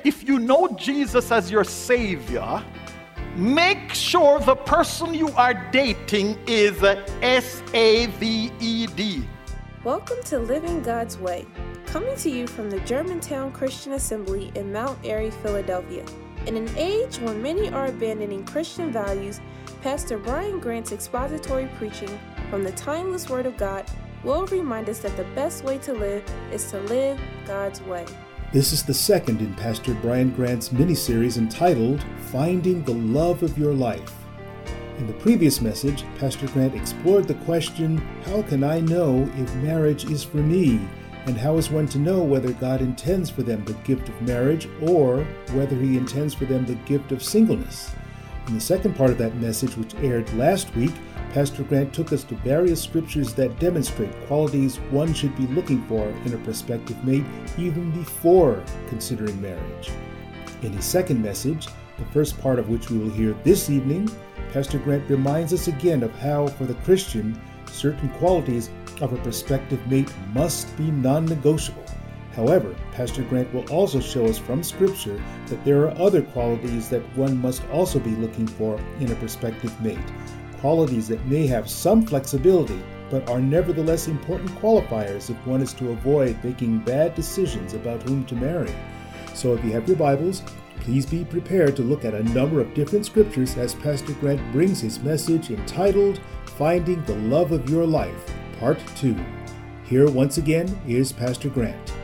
if you know Jesus as your Savior, make sure the person you are dating is saved. Welcome to Living God's Way, coming to you from the Germantown Christian Assembly in Mount Airy, Philadelphia. In an age when many are abandoning Christian values, Pastor Brian Grant's expository preaching from the timeless Word of God will remind us that the best way to live is to live God's way. This is the second in Pastor Brian Grant's mini-series entitled, Finding the Love of Your Life. In the previous message, Pastor Grant explored the question, how can I know if marriage is for me? And how is one to know whether God intends for them the gift of marriage or whether He intends for them the gift of singleness? In the second part of that message, which aired last week, Pastor Grant took us to various scriptures that demonstrate qualities one should be looking for in a prospective mate even before considering marriage. In his second message, the first part of which we will hear this evening, Pastor Grant reminds us again of how, for the Christian, certain qualities of a prospective mate must be non-negotiable. However, Pastor Grant will also show us from Scripture that there are other qualities that one must also be looking for in a prospective mate, qualities that may have some flexibility, but are nevertheless important qualifiers if one is to avoid making bad decisions about whom to marry. So if you have your Bibles, please be prepared to look at a number of different scriptures as Pastor Grant brings his message entitled, Finding the Love of Your Life, Part 2. Here once again is Pastor Grant.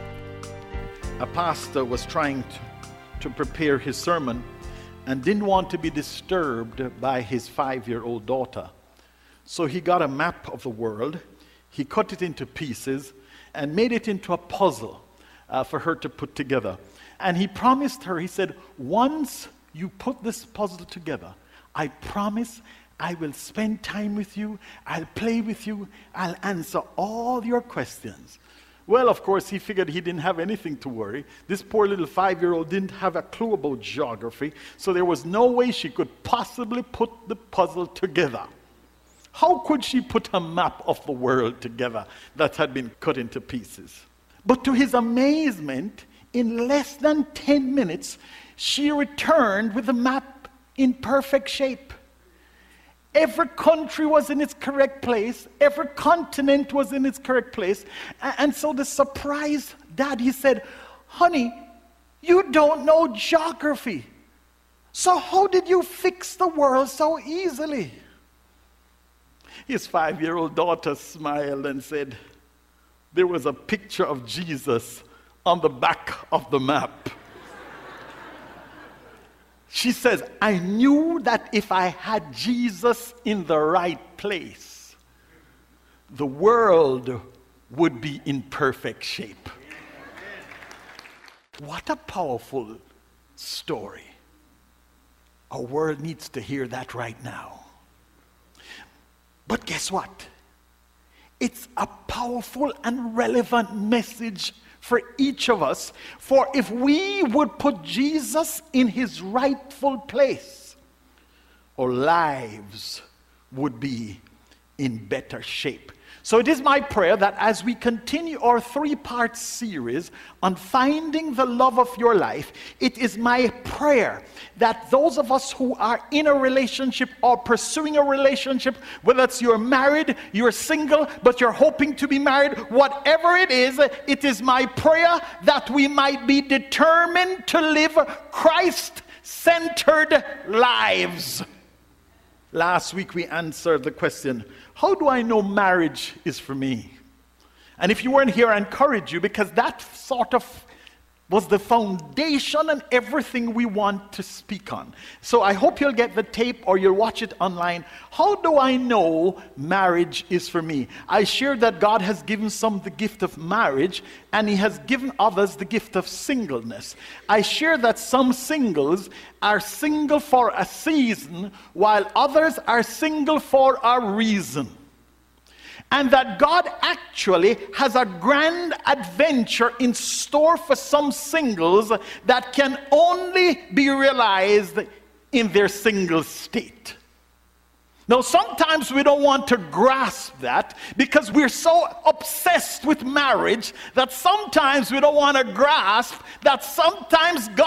A pastor was trying to prepare his sermon and didn't want to be disturbed by his 5-year-old daughter. So he got a map of the world, he cut it into pieces, and made it into a puzzle for her to put together. And he promised her, he said, once you put this puzzle together, I promise I will spend time with you, I'll play with you, I'll answer all your questions. Well, of course, he figured he didn't have anything to worry. This poor little 5-year-old didn't have a clue about geography, so there was no way she could possibly put the puzzle together. How could she put a map of the world together that had been cut into pieces? But to his amazement, in less than 10 minutes, she returned with the map in perfect shape. Every country was in its correct place. Every continent was in its correct place. And so the surprised dad, he said, honey, you don't know geography. So how did you fix the world so easily? His 5-year-old daughter smiled and said, there was a picture of Jesus on the back of the map. She says, I knew that if I had Jesus in the right place, the world would be in perfect shape. What a powerful story. Our world needs to hear that right now. But guess what? It's a powerful and relevant message for each of us, for if we would put Jesus in his rightful place, our lives would be in better shape. So it is my prayer that as we continue our 3-part series on finding the love of your life, it is my prayer that those of us who are in a relationship or pursuing a relationship, whether it's you're married, you're single, but you're hoping to be married, whatever it is my prayer that we might be determined to live Christ-centered lives. Last week we answered the question, how do I know marriage is for me? And if you weren't here, I encourage you, because that sort of was the foundation and everything we want to speak on. So I hope you'll get the tape or you'll watch it online. How do I know marriage is for me? I shared that God has given some the gift of marriage and he has given others the gift of singleness. I shared that some singles are single for a season while others are single for a reason. And that God actually has a grand adventure in store for some singles that can only be realized in their single state. Now, sometimes we don't want to grasp that because we're so obsessed with marriage that sometimes we don't want to grasp that sometimes God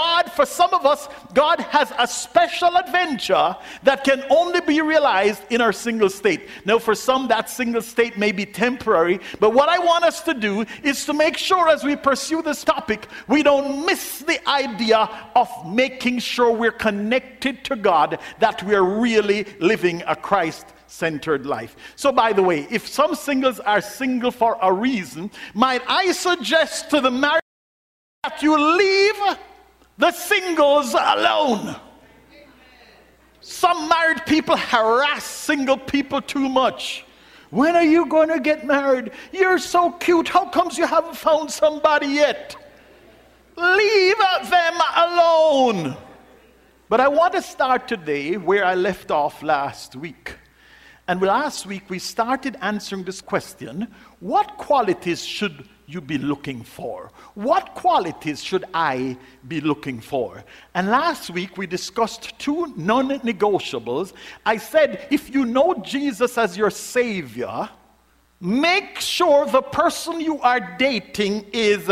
for some of us, God has a special adventure that can only be realized in our single state. Now, for some, that single state may be temporary, but what I want us to do is to make sure as we pursue this topic, we don't miss the idea of making sure we're connected to God, that we're really living a Christ-centered life. So, by the way, if some singles are single for a reason, might I suggest to the married that you leave the singles alone. Some married people harass single people too much. When are you going to get married? You're so cute. How comes you haven't found somebody yet? Leave them alone. But I want to start today where I left off last week. And last week we started answering this question: what qualities should you be looking for? What qualities should I be looking for? And last week we discussed two non-negotiables. I said, if you know Jesus as your Savior, make sure the person you are dating is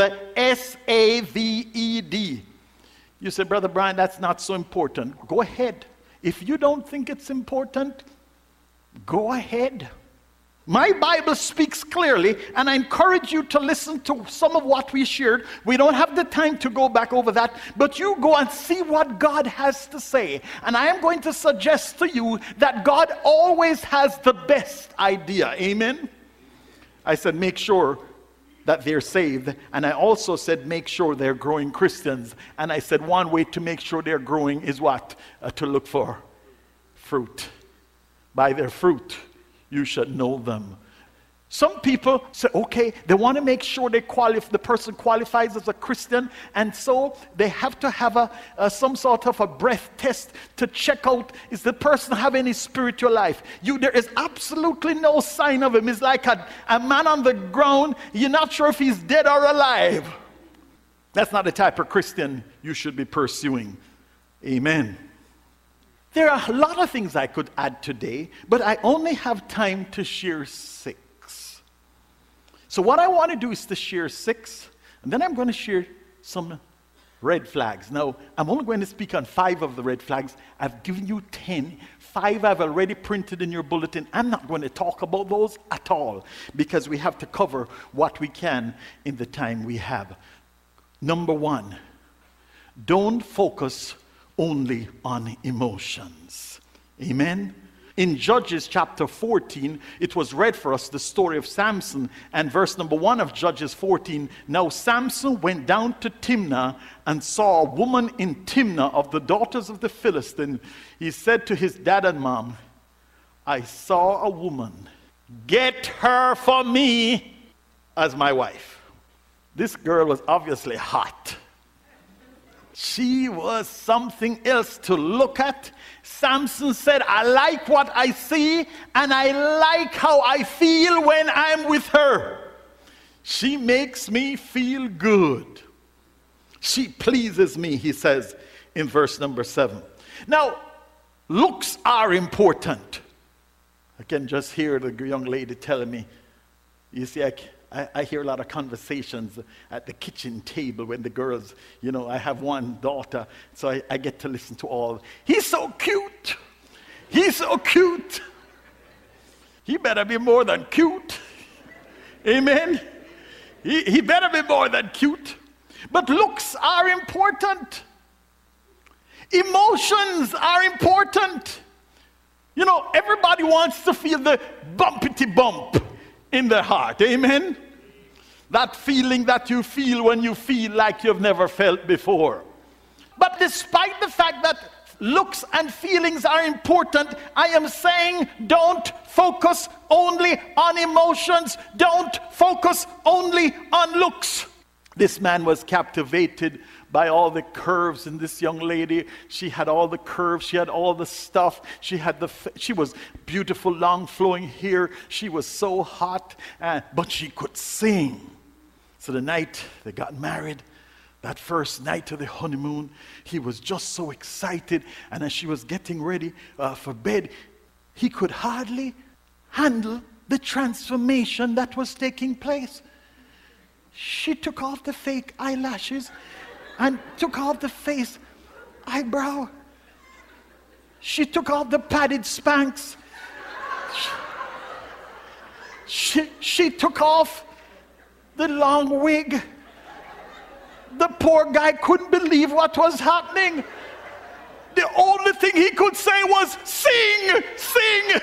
S-A-V-E-D. You say, Brother Brian, that's not so important. Go ahead. If you don't think it's important, go ahead. My Bible speaks clearly, and I encourage you to listen to some of what we shared. We don't have the time to go back over that, but you go and see what God has to say. And I am going to suggest to you that God always has the best idea. Amen? I said, make sure that they're saved. And I also said, make sure they're growing Christians. And I said, one way to make sure they're growing is what? To look for fruit. By their fruit you should know them. Some people say, okay, they want to make sure the person qualifies as a Christian, and so they have to have some sort of a breath test to check out, is the person have any spiritual life? There is absolutely no sign of him. It's like a man on the ground. You're not sure if he's dead or alive. That's not the type of Christian you should be pursuing. Amen. There are a lot of things I could add today, but I only have time to share 6. So what I want to do is to share 6, and then I'm going to share some red flags. Now, I'm only going to speak on 5 of the red flags. I've given you 10. 5 I've already printed in your bulletin. I'm not going to talk about those at all, because we have to cover what we can in the time we have. Number 1, don't focus only on emotions. Amen? In Judges chapter 14, it was read for us the story of Samson, and verse number 1 of Judges 14. Now Samson went down to Timnah and saw a woman in Timnah of the daughters of the Philistines. He said to his dad and mom, I saw a woman. Get her for me as my wife. This girl was obviously hot. She was something else to look at. Samson said, I like what I see, and I like how I feel when I'm with her. She makes me feel good. She pleases me, he says in verse number 7. Now, looks are important. I can just hear the young lady telling me, you see, I hear a lot of conversations at the kitchen table when the girls, I have one daughter, so I get to listen to all. He's so cute. He's so cute. He better be more than cute. Amen. He better be more than cute. But looks are important. Emotions are important. Everybody wants to feel the bumpity bump in their heart. Amen? That feeling that you feel when you feel like you've never felt before. But despite the fact that looks and feelings are important, I am saying don't focus only on emotions. Don't focus only on looks. This man was captivated by all the curves in this young lady. She had all the curves. She had all the stuff. She was beautiful, long flowing hair. She was so hot, but she could sing. So the night they got married, that first night of the honeymoon, he was just so excited. And as she was getting ready for bed, he could hardly handle the transformation that was taking place. She took off the fake eyelashes and took off the face. eyebrow. She took off the padded Spanx. She took off the long wig. The poor guy couldn't believe what was happening. The only thing he could say was, sing, sing.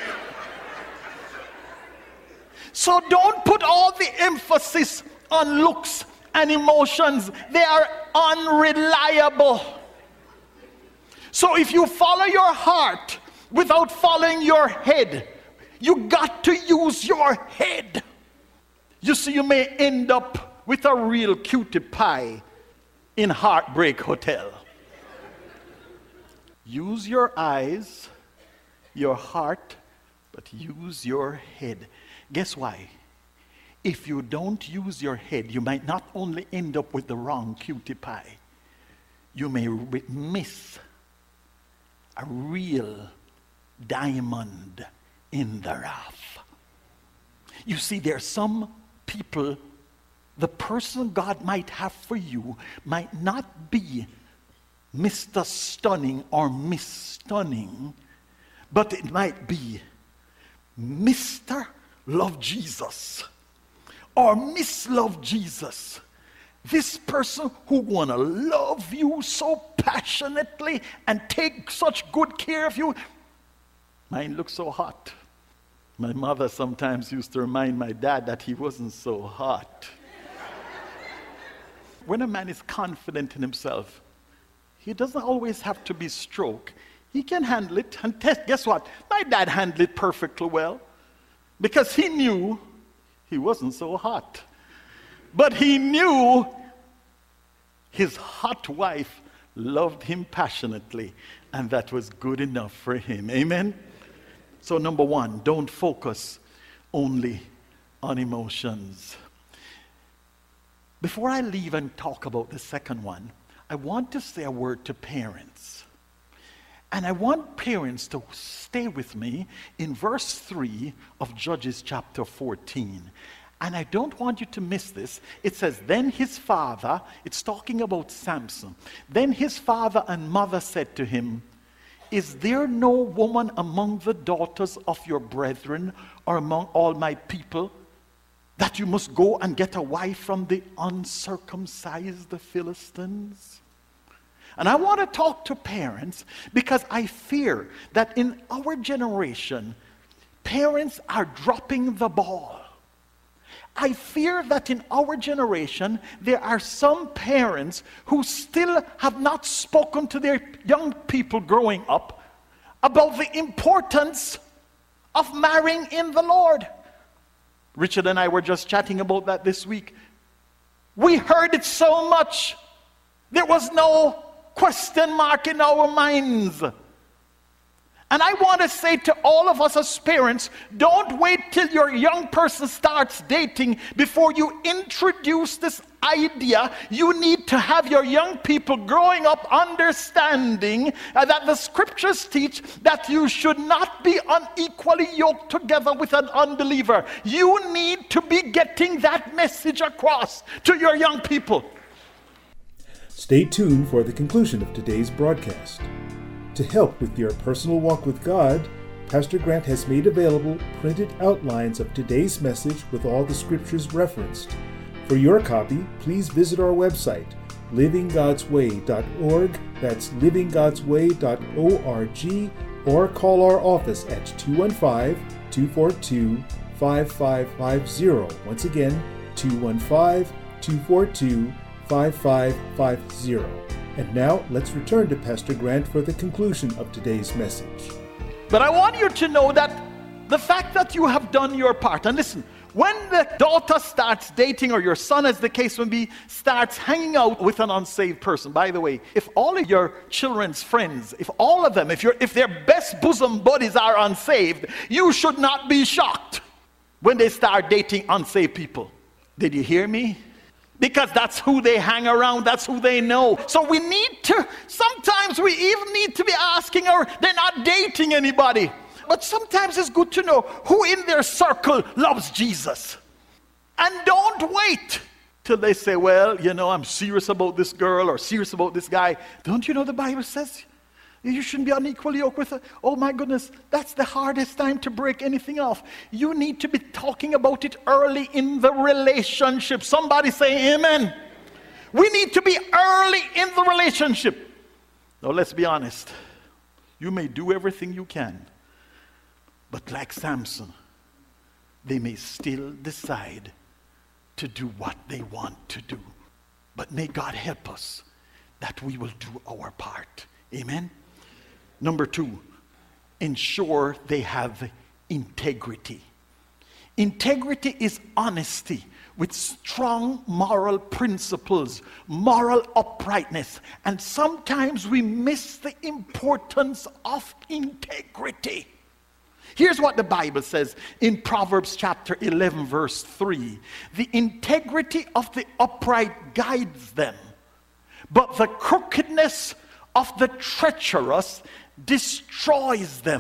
So don't put all the emphasis on looks and emotions. They are unreliable. So if you follow your heart without following your head, you got to use your head. You see, you may end up with a real cutie pie in Heartbreak Hotel. Use your eyes, your heart, but use your head. Guess why? If you don't use your head, you might not only end up with the wrong cutie pie, you may miss a real diamond in the rough. You see, there are some people, the person God might have for you might not be Mr. Stunning or Miss Stunning, but it might be Mr. Love Jesus or Miss Love Jesus. This person who wanna love you so passionately and take such good care of you. Mine looks so hot. My mother sometimes used to remind my dad that he wasn't so hot. When a man is confident in himself, he doesn't always have to be stroke. He can handle it and test. Guess what? My dad handled it perfectly well because he knew he wasn't so hot. But he knew his hot wife loved him passionately, and that was good enough for him. Amen? So number one, don't focus only on emotions. Before I leave and talk about the second one, I want to say a word to parents. And I want parents to stay with me in verse 3 of Judges chapter 14. And I don't want you to miss this. It says, then his father, it's talking about Samson. Then his father and mother said to him, is there no woman among the daughters of your brethren or among all my people that you must go and get a wife from the uncircumcised Philistines? And I want to talk to parents because I fear that in our generation, parents are dropping the ball. I fear that in our generation, there are some parents who still have not spoken to their young people growing up about the importance of marrying in the Lord. Richard and I were just chatting about that this week. We heard it so much. There was no question mark in our minds. And I want to say to all of us as parents, don't wait till your young person starts dating before you introduce this idea. You need to have your young people growing up understanding that the scriptures teach that you should not be unequally yoked together with an unbeliever. You need to be getting that message across to your young people. Stay tuned for the conclusion of today's broadcast. To help with your personal walk with God, Pastor Grant has made available printed outlines of today's message with all the scriptures referenced. For your copy, please visit our website, livinggodsway.org. That's livinggodsway.org, or call our office at 215-242-5550. Once again, 215-242-5550. And now, let's return to Pastor Grant for the conclusion of today's message. But I want you to know that the fact that you have done your part, and listen, when the daughter starts dating, or your son, as the case may be, starts hanging out with an unsaved person, by the way, if all of your children's friends, if all of them, if their best bosom buddies are unsaved, you should not be shocked when they start dating unsaved people. Did you hear me? Because that's who they hang around, that's who they know. So we need to, sometimes we even need to be asking her, they're not dating anybody. But sometimes it's good to know who in their circle loves Jesus. And don't wait till they say, well, I'm serious about this girl or serious about this guy. Don't you know the Bible says you shouldn't be unequally yoked with her? Oh my goodness, that's the hardest time to break anything off. You need to be talking about it early in the relationship. Somebody say amen. We need to be early in the relationship. Now let's be honest. You may do everything you can, but like Samson, they may still decide to do what they want to do. But may God help us that we will do our part. Amen? Number 2, ensure they have integrity. Integrity is honesty with strong moral principles, moral uprightness. And sometimes we miss the importance of integrity. Here's what the Bible says in Proverbs chapter 11, verse 3. The integrity of the upright guides them, but the crookedness of the treacherous destroys them.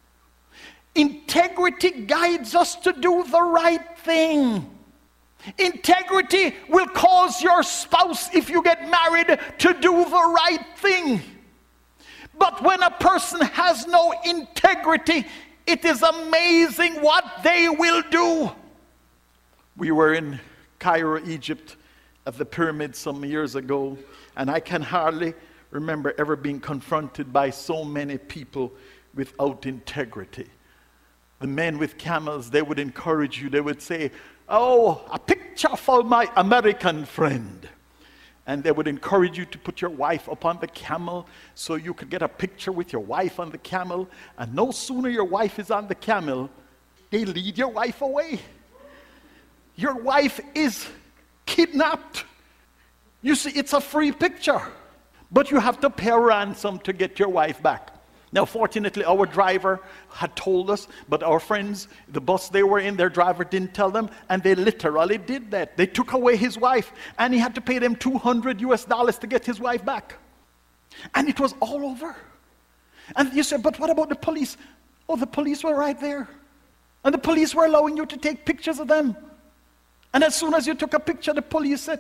Integrity guides us to do the right thing. Integrity will cause your spouse, if you get married, to do the right thing. But when a person has no integrity, it is amazing what they will do. We were in Cairo, Egypt, at the pyramid some years ago, and I can hardly remember ever being confronted by so many people without integrity. The men with camels, they would encourage you. They would say, oh, a picture for my American friend. And they would encourage you to put your wife up on the camel so you could get a picture with your wife on the camel. And no sooner your wife is on the camel, they lead your wife away. Your wife is kidnapped. You see, it's a free picture. But you have to pay a ransom to get your wife back. Now, fortunately, our driver had told us, but our friends, the bus they were in, their driver didn't tell them, and they literally did that. They took away his wife, and he had to pay them $200 to get his wife back. And it was all over. And you said, but what about the police? Oh, the police were right there. And the police were allowing you to take pictures of them. And as soon as you took a picture, the police said,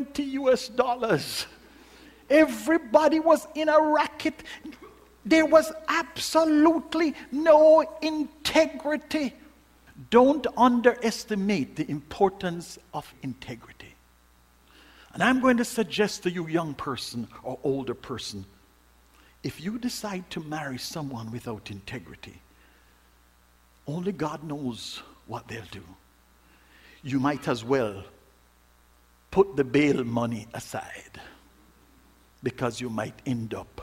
$20. Everybody was in a racket. There was absolutely no integrity. Don't underestimate the importance of integrity. And I'm going to suggest to you, young person or older person, if you decide to marry someone without integrity, only God knows what they'll do. You might as well put the bail money aside, because you might end up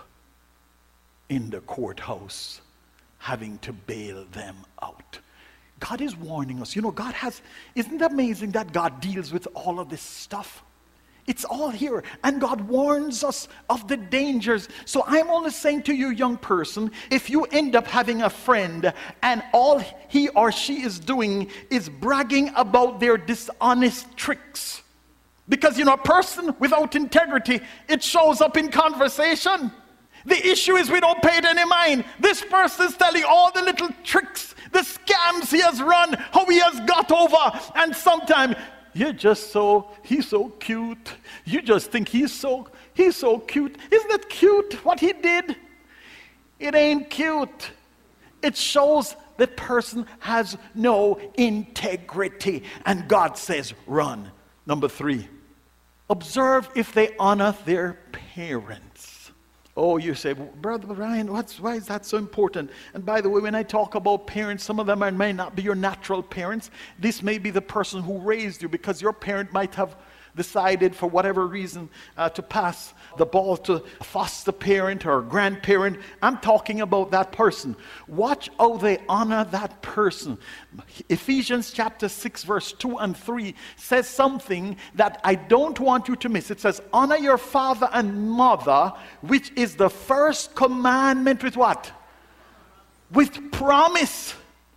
in the courthouse having to bail them out. God is warning us. God has, isn't it amazing that God deals with all of this stuff? It's all here, and God warns us of the dangers. So I'm only saying to you, young person, if you end up having a friend and all he or she is doing is bragging about their dishonest tricks, because a person without integrity, it shows up in conversation. The issue is we don't pay it any mind. This person is telling all the little tricks, the scams he has run, how he has got over. And sometimes he's so cute. You just think he's so cute. Isn't it cute what he did? It ain't cute. It shows the person has no integrity. And God says, run. Number 3, observe if they honor their parents. Oh, you say, Brother Ryan, why is that so important? And by the way, when I talk about parents, some of them may not be your natural parents. This may be the person who raised you, because your parent might have decided for whatever reason to pass the ball to a foster parent or a grandparent. I'm talking about that person. Watch how they honor that person. Ephesians chapter 6 verse 2 and 3 says something that I don't want you to miss. It says, honor your father and mother, which is the first commandment with what? With promise,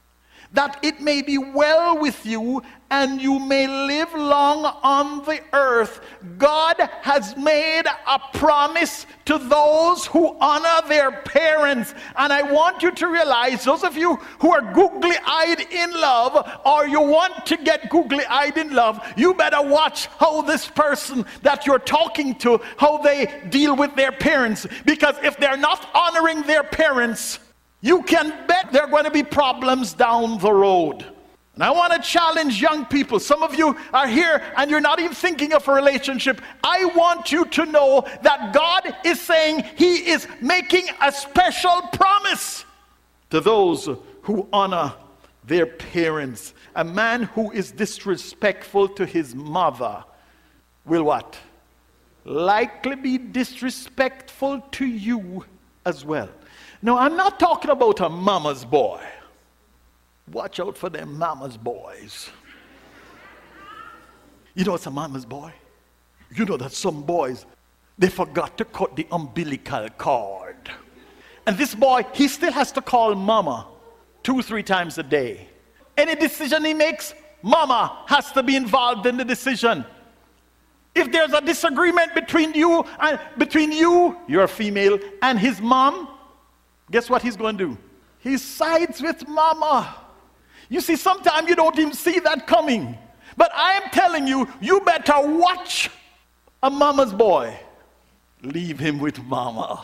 that it may be well with you and you may live long on the earth. God has made a promise to those who honor their parents. And I want you to realize, those of you who are googly-eyed in love, or you want to get googly-eyed in love, you better watch how this person that you're talking to, how they deal with their parents. Because if they're not honoring their parents, you can bet there are going to be problems down the road. And I want to challenge young people. Some of you are here and you're not even thinking of a relationship. I want you to know that God is saying He is making a special promise to those who honor their parents. A man who is disrespectful to his mother will what? Likely be disrespectful to you as well. Now, I'm not talking about a mama's boy. Watch out for them mama's boys. You know what's a mama's boy? You know that some boys, they forgot to cut the umbilical cord. And this boy, he still has to call mama 2-3 times a day. Any decision he makes, mama has to be involved in the decision. If there's a disagreement between you, you're a female, and his mom, guess what he's going to do? He sides with mama. You see, sometimes you don't even see that coming. But I am telling you, you better watch a mama's boy. Leave him with mama.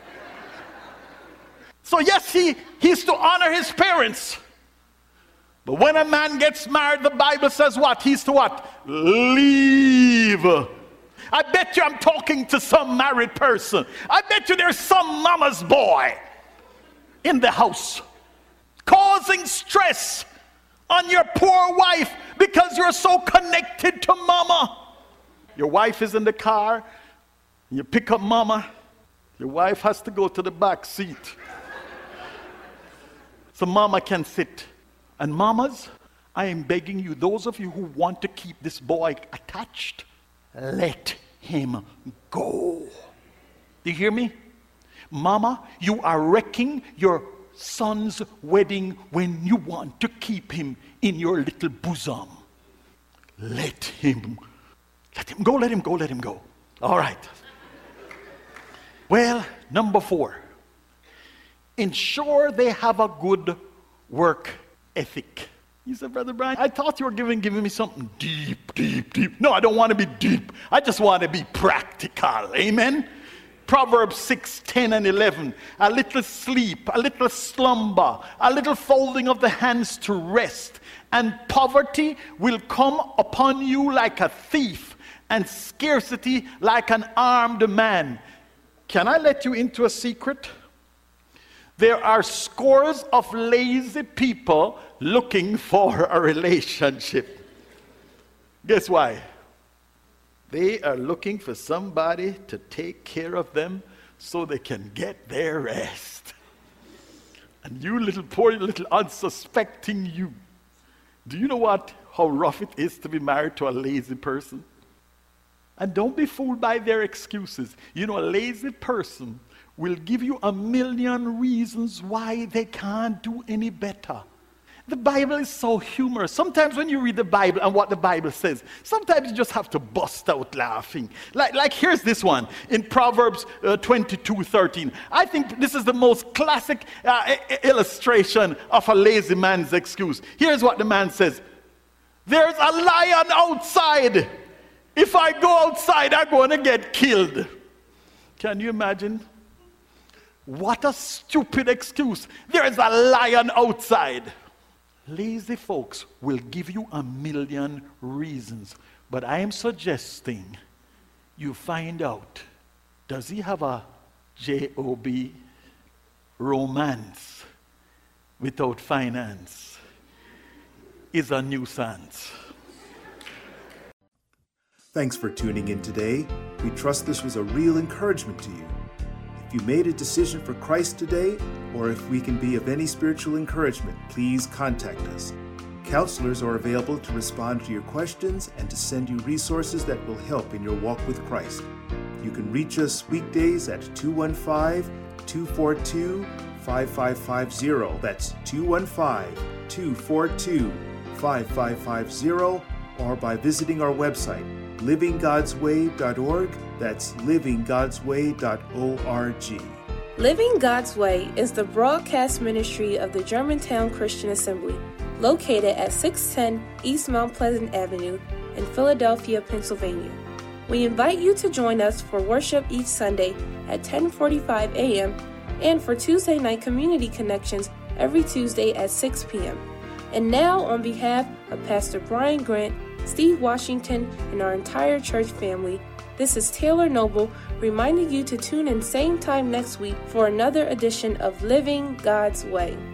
So yes, he's to honor his parents. But when a man gets married, the Bible says what? He's to what? Leave. I bet you I'm talking to some married person. I bet you there's some mama's boy in the house causing stress on your poor wife because you're so connected to mama. Your wife is in the car, you pick up mama, your wife has to go to the back seat so mama can sit. And mamas, I am begging you, those of you who want to keep this boy attached, let him go. Do you hear me? Mama, you are wrecking your son's wedding when you want to keep him in your little bosom. Let him go. All right. Well, number 4. Ensure they have a good work ethic. You said, Brother Brian, I thought you were giving me something deep. No, I don't want to be deep. I just want to be practical. Amen? Proverbs 6:10 and 11. A little sleep, a little slumber, a little folding of the hands to rest, and poverty will come upon you like a thief, and scarcity like an armed man. Can I let you into a secret? There are scores of lazy people looking for a relationship. Guess why? They are looking for somebody to take care of them so they can get their rest. And you poor little unsuspecting you. Do you know how rough it is to be married to a lazy person? And don't be fooled by their excuses. You know, a lazy person will give you a million reasons why they can't do any better. The Bible is so humorous. Sometimes when you read the Bible and what the Bible says, sometimes you just have to bust out laughing. Like here's this one in Proverbs 22:13. I think this is the most classic illustration of a lazy man's excuse. Here's what the man says. There's a lion outside. If I go outside, I'm going to get killed. Can you imagine? What a stupid excuse. There's a lion outside. Lazy folks will give you a million reasons. But I am suggesting you find out, does he have a job? Romance without finance is a nuisance. Thanks for tuning in today. We trust this was a real encouragement to you. If you made a decision for Christ today, or if we can be of any spiritual encouragement, please contact us. Counselors are available to respond to your questions and to send you resources that will help in your walk with Christ. You can reach us weekdays at 215-242-5550. That's 215-242-5550. 242-5550 or by visiting our website, livinggodsway.org. That's livinggodsway.org. Living God's Way is the broadcast ministry of the Germantown Christian Assembly, located at 610 East Mount Pleasant Avenue in Philadelphia, Pennsylvania. We invite you to join us for worship each Sunday at 10:45 a.m. and for Tuesday night community connections every Tuesday at 6 p.m. And now, on behalf of Pastor Brian Grant, Steve Washington, and our entire church family, this is Taylor Noble reminding you to tune in same time next week for another edition of Living God's Way.